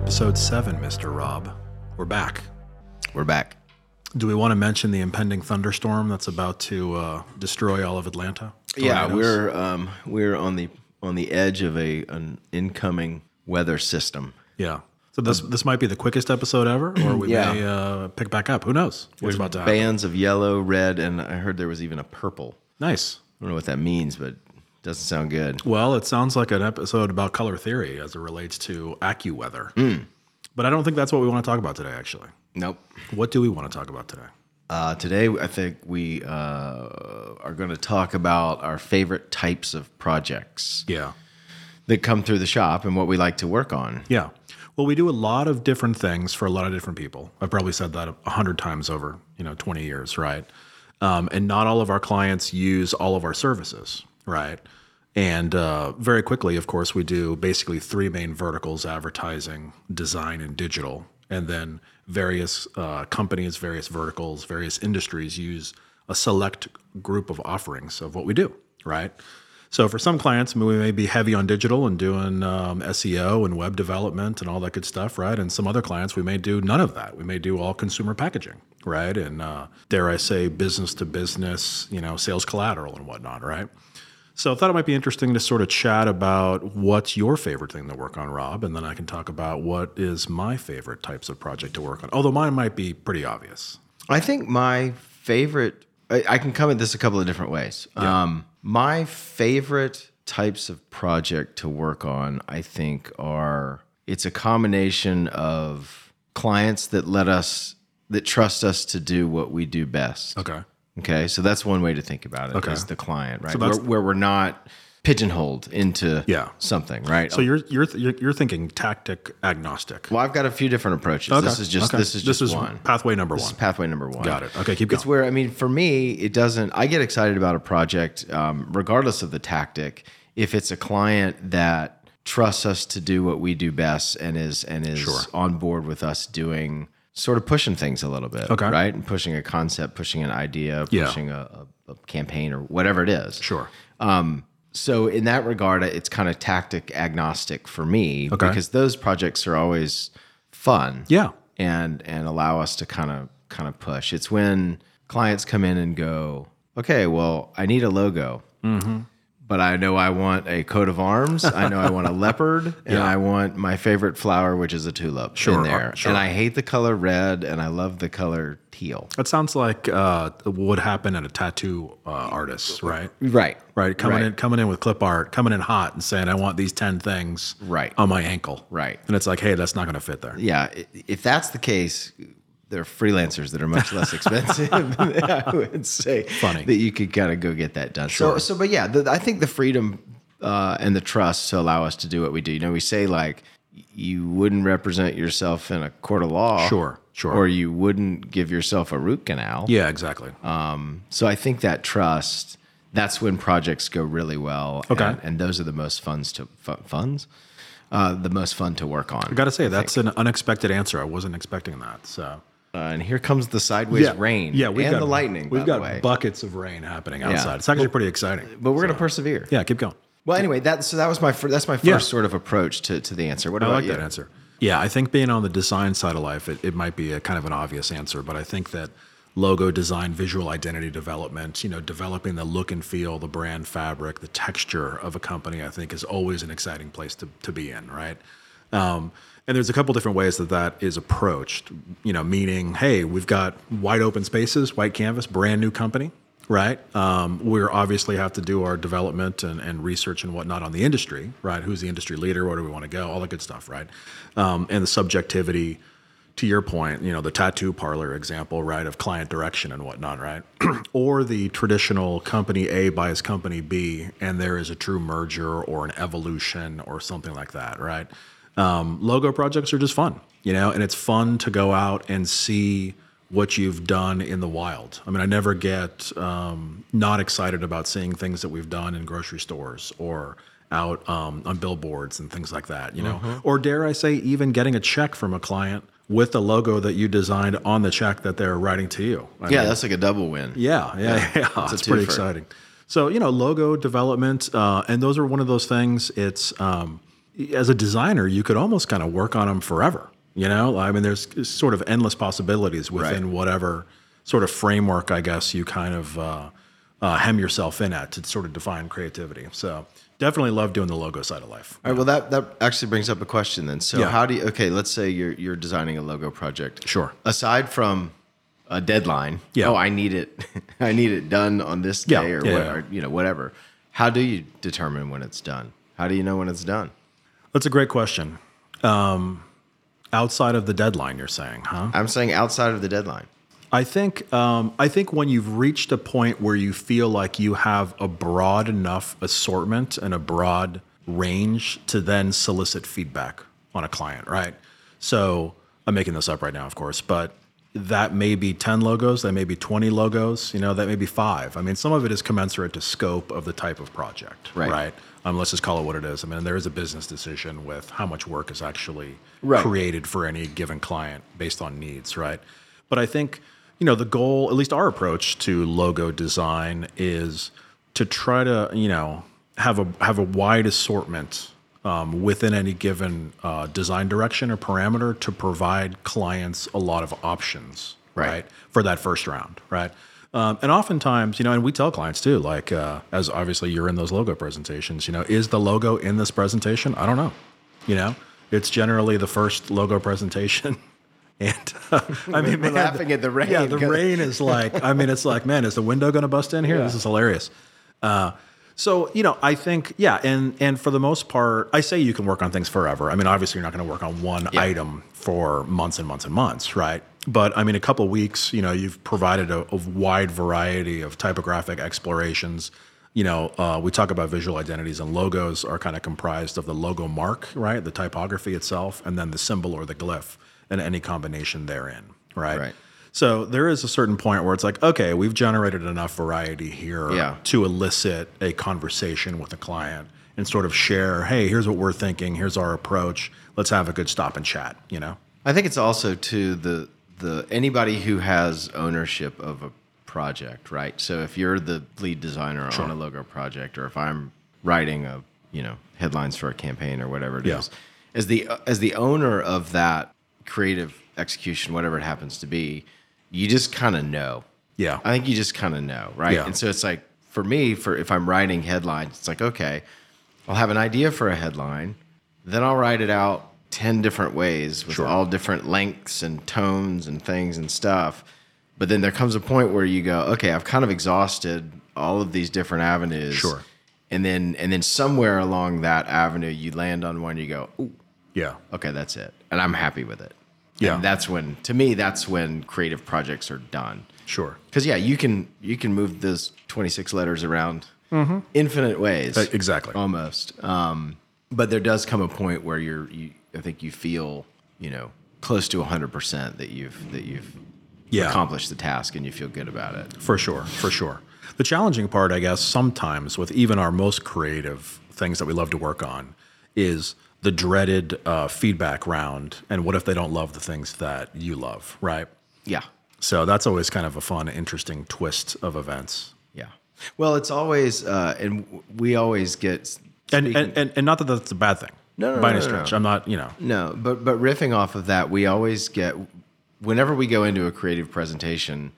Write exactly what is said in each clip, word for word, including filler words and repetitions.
Episode seven, Mister Rob. We're back. We're back. Do we want to mention the impending thunderstorm that's about to uh, destroy all of Atlanta? Yeah, Tornadoes? we're um, we're on the on the edge of a an incoming weather system. Yeah. So this this might be the quickest episode ever, or we Yeah. may uh, pick back up. Who knows what's There's about to happen? bands of yellow, red, and I heard there was even a purple. Nice. I don't know what that means, but it doesn't sound good. Well, it sounds like an episode about color theory as it relates to AccuWeather. Mm. But I don't think that's what we want to talk about today, actually. Nope. What do we want to talk about today? Uh, today, I think we uh, are going to talk about our favorite types of projects Yeah. that come through the shop and what we like to work on. Yeah. Well, we do a lot of different things for a lot of different people. I've probably said that a hundred times over, you know, twenty years, right? Um, and not all of our clients use all of our services, right? And uh, very quickly, of course, we do basically three main verticals: advertising, design, and digital. And then various uh, companies, various verticals, various industries use a select group of offerings of what we do, right? So for some clients, we may be heavy on digital and doing um, S E O and web development and all that good stuff, right? And some other clients, we may do none of that. We may do all consumer packaging, right? And uh, dare I say, business to business, you know, sales collateral and whatnot, right? So I thought it might be interesting to sort of chat about what's your favorite thing to work on, Rob, and then I can talk about what is my favorite types of project to work on, although mine might be pretty obvious. I think my favorite, I, I can come at this a couple of different ways. Yeah. Um, my favorite types of project to work on, I think, are, it's a combination of clients that let us, that trust us to do what we do best. Okay. Okay. So that's one way to think about it, Okay. is the client, right? So where, that's- where we're not pigeonholed into Yeah. something, right? So you're you're you're, you're thinking tactic agnostic. well, I've got a few different approaches. Okay. This is just, Okay. this is just one. pathway number This one. is pathway number one. Got it. Okay, keep going. It's where, I mean, for me, it doesn't, I get excited about a project, um, regardless of the tactic, if it's a client that trusts us to do what we do best and is, and is Sure. on board with us doing, sort of pushing things a little bit. Okay. Right? And pushing a concept, pushing an idea, Yeah. pushing a, a, a campaign or whatever it is. Sure. Um, so in that regard, it's kind of tactic agnostic for me, Okay. because those projects are always fun Yeah. and and allow us to kind of kind of push. It's when clients come in and go, okay, well, I need a logo, Mm-hmm. but I know I want a coat of arms. I know I want a leopard, and Yeah. I want my favorite flower, which is a tulip, Sure, in there. uh, sure. And I hate the color red, and I love the color teal. That sounds like uh, what would happen at a tattoo uh, artist, right? Right, Right, coming Right. in, coming in with clip art, coming in hot, and saying, "I want these ten things Right. on my ankle." Right. and it's like, "Hey, that's not going to fit there." Yeah, i- if that's the case, there are freelancers that are much less expensive. I would say Funny. that you could kind of go get that done. Sure. So, so, but yeah, the, I think the freedom uh, and the trust to allow us to do what we do. You know, we say like you wouldn't represent yourself in a court of law, Sure, sure. or you wouldn't give yourself a root canal. Yeah, exactly. Um, so I think that trust. That's when projects go really well. Okay. and, and those are the most funds to fu- funds. Uh, the most fun to work on. I got to say, that's an unexpected answer. I wasn't expecting that. So, Uh, and here comes the sideways rain. Yeah, we've and got the lightning. We've by got the way. buckets of rain happening outside. It's actually pretty exciting. But we're going to persevere. Yeah, keep going. Well, anyway, that so that was my fir- that's my first Yeah. sort of approach to, to the answer. What I about like you? that answer. Yeah, I think being on the design side of life, it, it might be a kind of an obvious answer, but I think that logo design, visual identity development, you know, developing the look and feel, the brand fabric, the texture of a company, I think is always an exciting place to, to be in, right? Um, and there's a couple different ways that that is approached, you know, meaning, hey, we've got wide open spaces, white canvas, brand new company, right? Um, we obviously have to do our development and, and research and whatnot on the industry, right? Who's the industry leader? Where do we want to go? All the good stuff, right? Um, and the subjectivity, to your point, you know, the tattoo parlor example, right, of client direction and whatnot, right? Or the traditional company A buys company B, and there is a true merger or an evolution or something like that, right? Um, logo projects are just fun, you know, and it's fun to go out and see what you've done in the wild. I mean, I never get um, not excited about seeing things that we've done in grocery stores or out um, on billboards and things like that, you know, Mm-hmm. or dare I say, even getting a check from a client with the logo that you designed on the check that they're writing to you. I Yeah, mean, that's like a double win. yeah, yeah, yeah. It's a It's pretty twofer. exciting. So, you know, logo development, uh, and those are one of those things. It's um, as a designer, you could almost kind of work on them forever. You know, I mean, there's sort of endless possibilities within Right. whatever sort of framework, I guess, you kind of uh, uh, hem yourself in at to sort of define creativity. So definitely love doing the logo side of life. All right. Well, that, that actually brings up a question then. So Yeah. how do you, okay, let's say you're, you're designing a logo project. Sure. Aside from a deadline, Yeah. oh, I need it, I need it done on this Yeah, day or, yeah, what, yeah. or, you know, whatever. How do you determine when it's done? How do you know when it's done? That's a great question. Um, outside of the deadline, you're saying, huh? I'm saying outside of the deadline. I think um, I think when you've reached a point where you feel like you have a broad enough assortment and a broad range to then solicit feedback on a client, right? So I'm making this up right now, of course, but that may be ten logos, that may be twenty logos, you know, that may be five. I mean, some of it is commensurate to scope of the type of project, Right. right? Um, let's just call it what it is. I mean, there is a business decision with how much work is actually Right. created for any given client based on needs, right? But I think, you know, the goal, at least our approach to logo design is to try to, you know, have a have a wide assortment um, within any given uh, design direction or parameter to provide clients a lot of options, Right. right, for that first round, right? Um, and oftentimes, you know, and we tell clients too, like, uh, as obviously you're in those logo presentations, you know, is the logo in this presentation? I don't know. You know, it's generally the first logo presentation. And uh, I mean, We're man, laughing at the rain. Yeah, the rain is like, I mean, it's like, man, is the window going to bust in here? Yeah. This is hilarious. Uh, so, you know, I think, yeah, and and for the most part, I say you can work on things forever. I mean, obviously, you're not going to work on one Yeah. item for months and months and months, right? But I mean, a couple of weeks, you know, you've provided a, a wide variety of typographic explorations. You know, uh, we talk about visual identities, and logos are kind of comprised of the logo mark, right? The typography itself, and then the symbol or the glyph, and any combination therein, right? Right. So there is a certain point where it's like, okay, we've generated enough variety here Yeah. to elicit a conversation with a client and sort of share, hey, here's what we're thinking, here's our approach. Let's have a good stop and chat, you know? I think it's also to the the anybody who has ownership of a project, right? So if you're the lead designer on a logo project, or if I'm writing a you know headlines for a campaign or whatever it Yeah. is, as the as the owner of that creative execution, whatever it happens to be, you just kind of know. Yeah. I think you just kind of know, right? Yeah. And so it's like for me, for if I'm writing headlines, it's like, okay, I'll have an idea for a headline, then I'll write it out ten different ways with Sure. all different lengths and tones and things and stuff. But then there comes a point where you go, okay, I've kind of exhausted all of these different avenues. Sure. And then and then somewhere along that avenue, you land on one, you go, ooh, Yeah. okay, that's it. And I'm happy with it. Yeah. And that's when, to me, that's when creative projects are done. Sure. Because yeah, you can you can move those twenty-six letters around infinite ways. Uh, exactly. Almost. Um, but there does come a point where you're you I think you feel, you know, close to one hundred percent that you've that you've Yeah. accomplished the task and you feel good about it. For sure, for sure. The challenging part, I guess, sometimes with even our most creative things that we love to work on is the dreaded uh, feedback round. And what if they don't love the things that you love, right? Yeah. So that's always kind of a fun, interesting twist of events. Yeah. Well, it's always uh, and we always get And, and, and, and not that that's a bad thing. No, no, by no, any no, stretch. no. I'm not, you know. No, but but riffing off of that, we always get whenever we go into a creative presentation,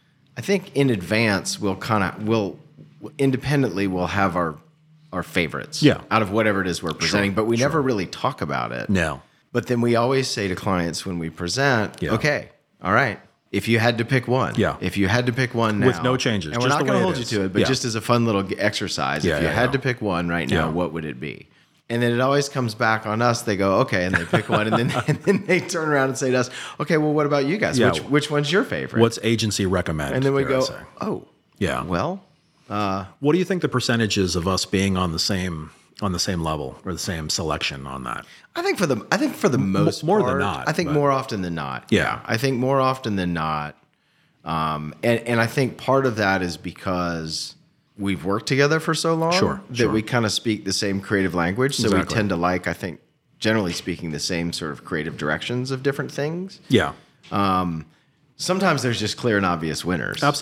I think in advance we'll kind of we'll independently we'll have our our favorites Yeah. out of whatever it is we're presenting, Sure, but we sure. never really talk about it. No. But then we always say to clients when we present, Yeah. okay, all right, if you had to pick one, Yeah. if you had to pick one now, With no changes, and we're just not the going way to it hold you is. to it, but Yeah. just as a fun little g- exercise, Yeah, if you yeah, had yeah. to pick one right now, Yeah. what would it be? And then it always comes back on us. They go, okay, and they pick one, and then and then they turn around and say to us, okay, well, what about you guys? Yeah. Which which one's your favorite? What's agency recommend? and then we dare I go, say. oh, Yeah. well, What do you think the percentages of us being on the same on the same level or the same selection on that? I think for the I think for the most more than part, not, I think but- more often than not. Yeah. I think more often than not. Um, and and I think part of that is because we've worked together for so long Sure, that sure. we kind of speak the same creative language. So we Exactly. tend to like, I think, generally speaking, the same sort of creative directions of different things. Yeah. Sometimes there's just clear and obvious winners. Absolutely.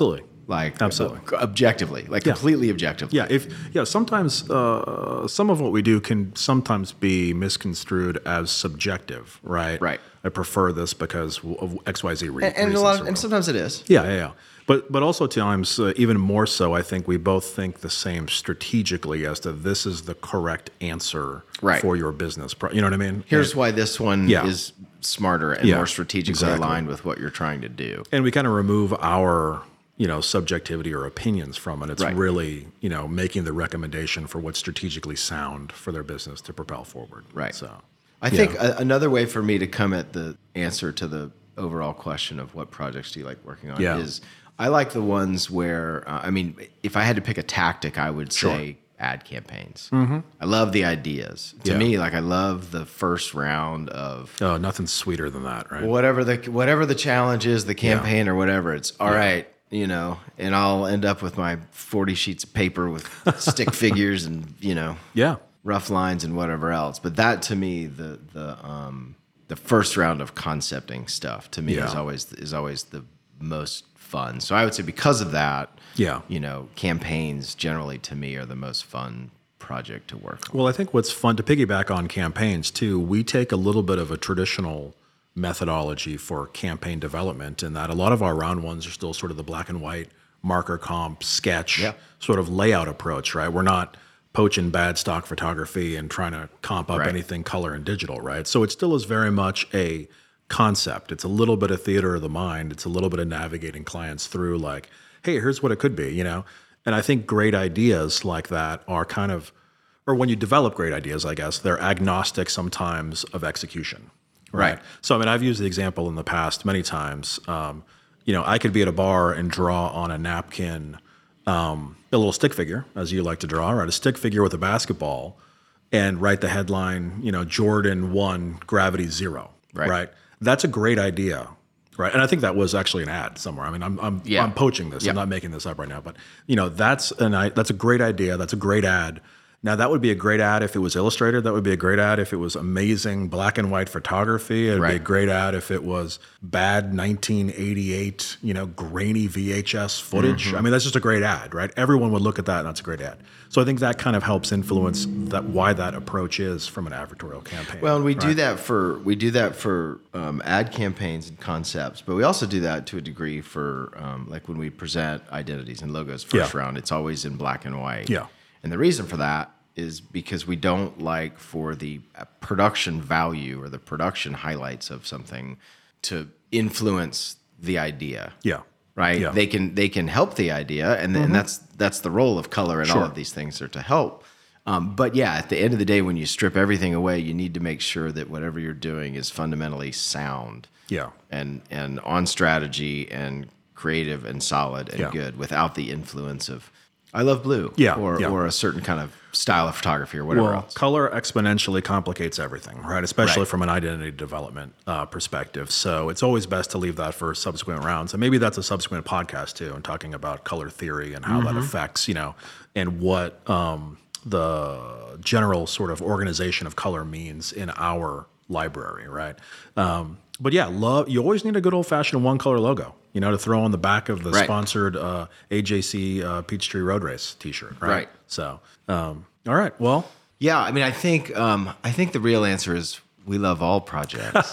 like Absolutely. objectively, like Yeah. completely objectively. Yeah, if yeah, sometimes uh, some of what we do can sometimes be misconstrued as subjective, right? Right. I prefer this because of X, Y, Z re- and, and a reasons lot, or of, and whatever. sometimes it is. Yeah, yeah, yeah. But but also times uh, even more so, I think we both think the same strategically as to this is the correct answer Right. for your business. Pro- You know what I mean? Here's and, why this one Yeah. is smarter and Yeah, more strategically exactly. aligned with what you're trying to do. and we kind of remove our you know subjectivity or opinions from it. It's Right. really you know making the recommendation for what's strategically sound for their business to propel forward. Right. So I yeah. think a, another way for me to come at the answer to the overall question of what projects do you like working on Yeah. is I like the ones where, uh, I mean, if I had to pick a tactic, I would say ad campaigns. Mm-hmm. I love the ideas. To Yeah. me, like I love the first round of Oh, nothing's sweeter than that, right? whatever the whatever the challenge is, the campaign or whatever. It's all right, you know, and I'll end up with my forty sheets of paper with stick figures and you know Yeah. rough lines and whatever else. But that to me, the the um, the first round of concepting stuff to me Yeah. is always is always the most fun. So I would say because of that, Yeah. you know, campaigns generally to me are the most fun project to work on. Well, I think what's fun to piggyback on campaigns too, we take a little bit of a traditional methodology for campaign development in that a lot of our round ones are still sort of the black and white marker comp sketch Yeah. sort of layout approach, right? We're not poaching bad stock photography and trying to comp up Right. anything color and digital, right? So it still is very much a concept. It's a little bit of theater of the mind. It's a little bit of navigating clients through like, hey, here's what it could be, you know? And I think great ideas like that are kind of, or when you develop great ideas, I guess, they're agnostic sometimes of execution. Right. Right. So, I mean, I've used the example in the past many times. Um, you know, I could be at a bar and draw on a napkin um, a little stick figure, as you like to draw, right? A stick figure with a basketball and write the headline, you know, Jordan one, gravity zero. Right. Right. That's a great idea. Right. And I think that was actually an ad somewhere. I mean, I'm I'm, Yeah. I'm poaching this. Yeah. I'm not making this up right now. But, you know, that's an I that's a great idea. That's a great ad. Now, that would be a great ad if it was illustrated. That would be a great ad if it was amazing black and white photography. It would be a Right. great ad if it was bad nineteen eighty-eight, you know, grainy V H S footage. Mm-hmm. I mean, that's just a great ad, right? Everyone would look at that, and that's a great ad. So I think that kind of helps influence that why that approach is from an advertorial campaign. Well, and we do right? that for we do that for um, ad campaigns and concepts, but we also do that to a degree for um, like when we present identities and logos first Yeah. round. It's always in black and white. Yeah. And the reason for that is because we don't like for the uh, production value or the production highlights of something to influence the idea. Yeah. Right. Yeah. They can they can help the idea, and, and that's that's the role of color and all Sure. of these things are to help. Um, but yeah, at the end of the day, when you strip everything away, you need to make sure that whatever you're doing is fundamentally sound Yeah. and and on strategy and creative and solid and Yeah. good without the influence of I love blue Yeah, or yeah. or a certain kind of style of photography or whatever Well, else. color exponentially complicates everything, right? Especially Right. from an identity development uh, perspective. So it's always best to leave that for subsequent rounds. And maybe that's a subsequent podcast too, and talking about color theory and how Mm-hmm. that affects, you know, and what um, the general sort of organization of color means in our library, right? Um, but yeah, love. You always need a good old fashioned one color logo, you know, to throw on the back of the Right. sponsored uh, A J C uh, Peachtree Road Race T-shirt, right? Right. So, um, all right, well. Yeah, I mean, I think um, I think the real answer is we love all projects.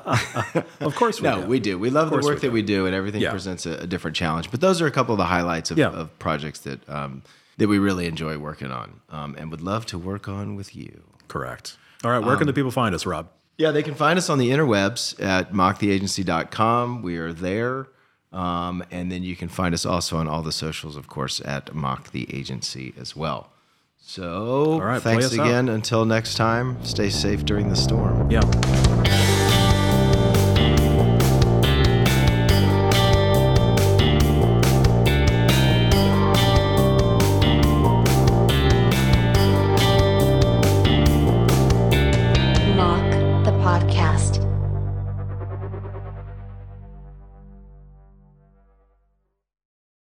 Of course we No, do. we do. We love the course work we that do. we do, and everything Yeah. presents a, a different challenge. But those are a couple of the highlights of, Yeah. of projects that um, that we really enjoy working on, um, and would love to work on with you. Correct. All right, where can the people find us, Rob? Yeah, they can find us on the interwebs at mock the agency dot com. We are there. Um, and then you can find us also on all the socials, of course, at Mock the Agency as well. So right, play thanks us out. again. Until next time, stay safe during the storm. Yeah.